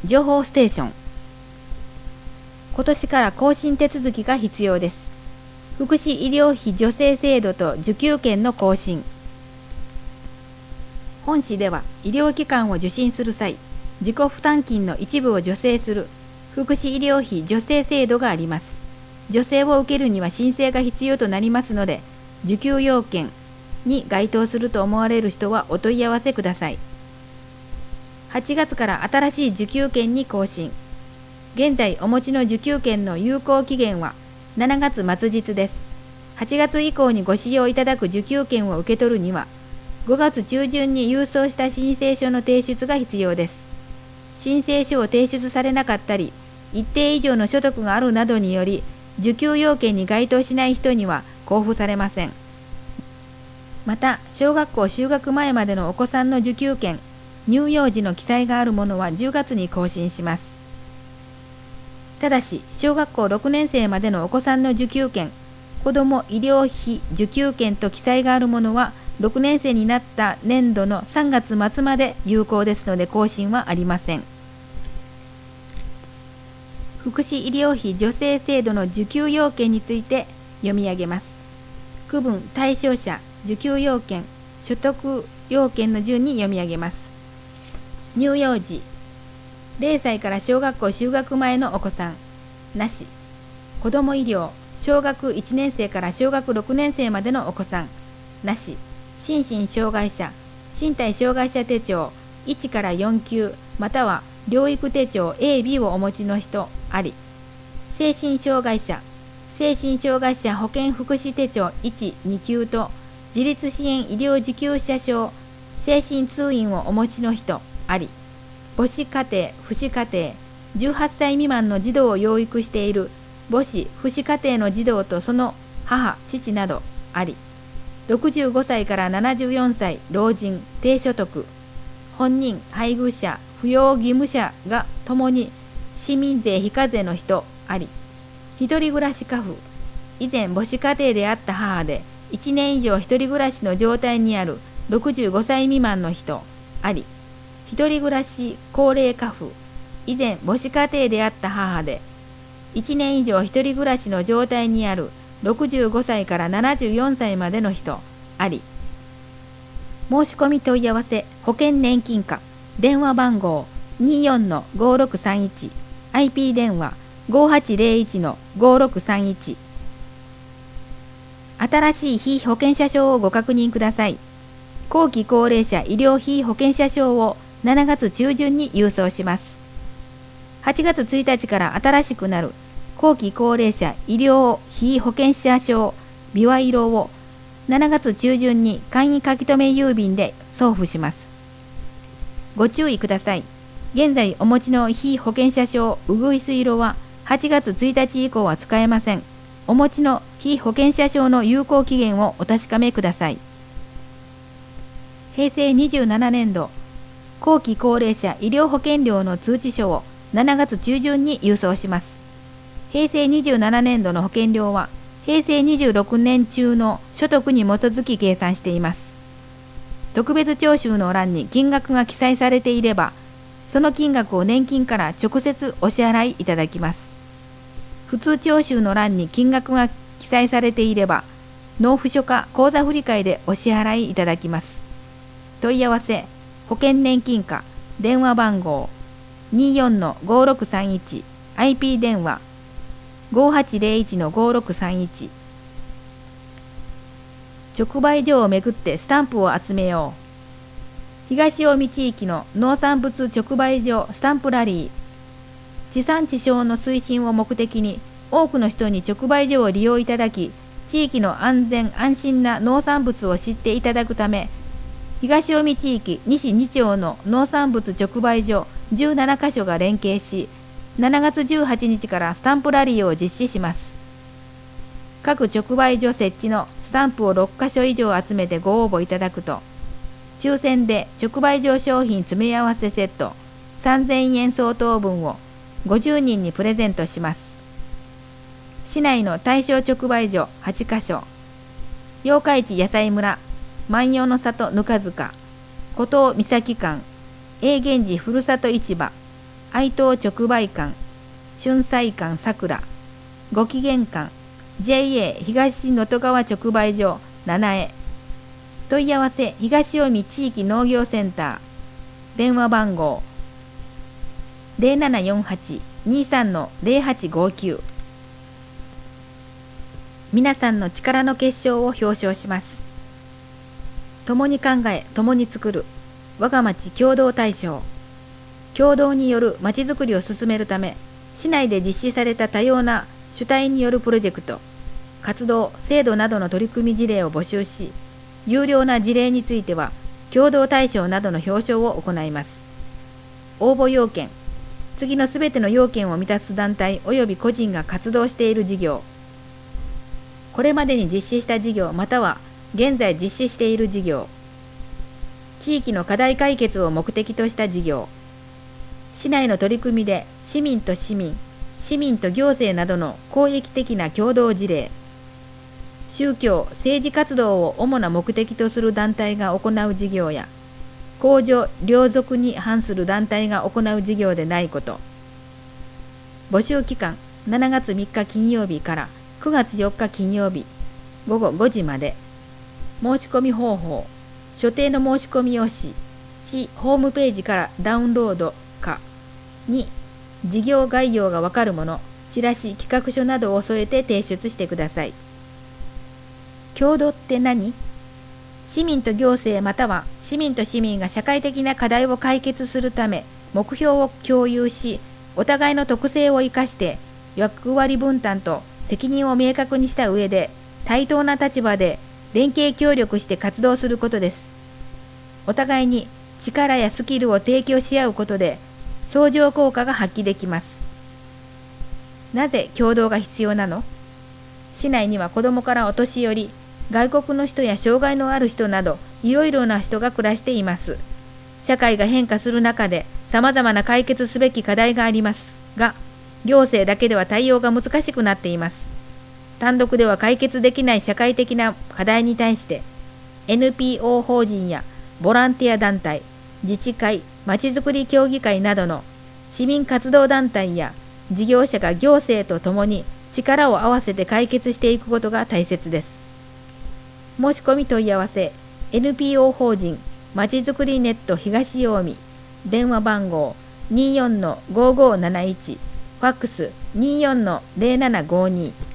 情報ステーション。今年から更新手続きが必要です。福祉医療費助成制度と受給権の更新。本市では医療機関を受診する際、自己負担金の一部を助成する福祉医療費助成制度があります。助成を受けるには申請が必要となりますので、受給要件に該当すると思われる人はお問い合わせください。8月から新しい受給権に更新。現在お持ちの受給権の有効期限は7月末日です。8月以降にご使用いただく受給権を受け取るには、5月中旬に郵送した申請書の提出が必要です。申請書を提出されなかったり、一定以上の所得があるなどにより、受給要件に該当しない人には交付されません。また、小学校就学前までのお子さんの受給権、乳幼児の記載があるものは10月に更新します。ただし、小学校6年生までのお子さんの受給権、子ども医療費受給権と記載があるものは、6年生になった年度の3月末まで有効ですので更新はありません。福祉医療費助成制度の受給要件について読み上げます。区分対象者、受給要件、所得要件の順に読み上げます。乳幼児、0歳から小学校就学前のお子さん、なし。子ども医療、小学1年生から小学6年生までのお子さん、なし。心身障害者、身体障害者手帳1から4級または療育手帳 A、B をお持ちの人、あり。精神障害者、精神障害者保健福祉手帳1、2級と自立支援医療受給者証精神通院をお持ちの人、あり。母子家庭、父子家庭、18歳未満の児童を養育している母子、父子家庭の児童とその母、父など、あり。65歳から74歳、老人、低所得、本人、配偶者、扶養義務者がともに市民税非課税の人、あり。一人暮らし家父、以前母子家庭であった母で1年以上一人暮らしの状態にある65歳未満の人、あり。一人暮らし高齢家父、以前母子家庭であった母で1年以上一人暮らしの状態にある65歳から74歳までの人、あり。申し込み問い合わせ、保険年金課、電話番号 24-5631、IP 電話 5801-5631。新しい被保険者証をご確認ください。後期高齢者医療被保険者証を7月中旬に郵送します。8月1日から新しくなる後期高齢者医療被保険者証ビワ色を7月中旬に簡易書留郵便で送付します。ご注意ください。現在お持ちの被保険者証うぐいす色は8月1日以降は使えません。お持ちの被保険者証の有効期限をお確かめください。平成27年度後期高齢者医療保険料の通知書を7月中旬に郵送します。平成27年度の保険料は平成26年中の所得に基づき計算しています。特別徴収の欄に金額が記載されていれば、その金額を年金から直接お支払いいただきます。普通徴収の欄に金額が記載されていれば、納付書か口座振替でお支払いいただきます。問い合わせ、保険年金課、電話番号 24-5631、IP 電話 5801-5631。直売所をめぐってスタンプを集めよう。東近江地域の農産物直売所スタンプラリー。地産地消の推進を目的に多くの人に直売所を利用いただき、地域の安全安心な農産物を知っていただくため、東近江地域西2町の農産物直売所17カ所が連携し、7月18日からスタンプラリーを実施します。各直売所設置のスタンプを6カ所以上集めてご応募いただくと、抽選で直売所商品詰め合わせセット3000円相当分を50人にプレゼントします。市内の対象直売所8カ所、八日市野菜村、万葉の里ぬか塚、古東三崎間、永源寺ふるさと市場、 愛東直売館、春菜館さくら、ご機嫌館、JA 東能登川直売所七重、問い合わせ東近江地域農業センター、電話番号 0748-23-0859。皆さんの力の結晶を表彰します。共に考え、共に作る我が町共同大賞。共同によるまちづくりを進めるため、市内で実施された多様な主体によるプロジェクト、活動、制度などの取り組み事例を募集し、有料な事例については、共同大賞などの表彰を行います。応募要件、次のすべての要件を満たす団体及び個人が活動している事業、これまでに実施した事業または現在実施している事業、地域の課題解決を目的とした事業、市内の取り組みで市民と市民、市民と行政などの公益的な共同事例、宗教・政治活動を主な目的とする団体が行う事業や、公序良俗に反する団体が行う事業でないこと。募集期間7月3日金曜日から9月4日金曜日午後5時まで。申し込み方法、所定の申し込み用紙、市ホームページからダウンロードか、2、事業概要がわかるもの、チラシ、企画書などを添えて提出してください。共同って何？市民と行政または市民と市民が社会的な課題を解決するため目標を共有し、お互いの特性を生かして役割分担と責任を明確にした上で対等な立場で連携協力して活動することです。お互いに力やスキルを提供し合うことで相乗効果が発揮できます。なぜ共同が必要なの？市内には子どもからお年寄り、外国の人や障害のある人などいろいろな人が暮らしています。社会が変化する中で様々な解決すべき課題がありますが、行政だけでは対応が難しくなっています。単独では解決できない社会的な課題に対して NPO 法人やボランティア団体、自治会、まちづくり協議会などの市民活動団体や事業者が行政とともに力を合わせて解決していくことが大切です。申し込み問い合わせ NPO 法人まちづくりネット東近江、電話番号 24-5571、ファックス 24-0752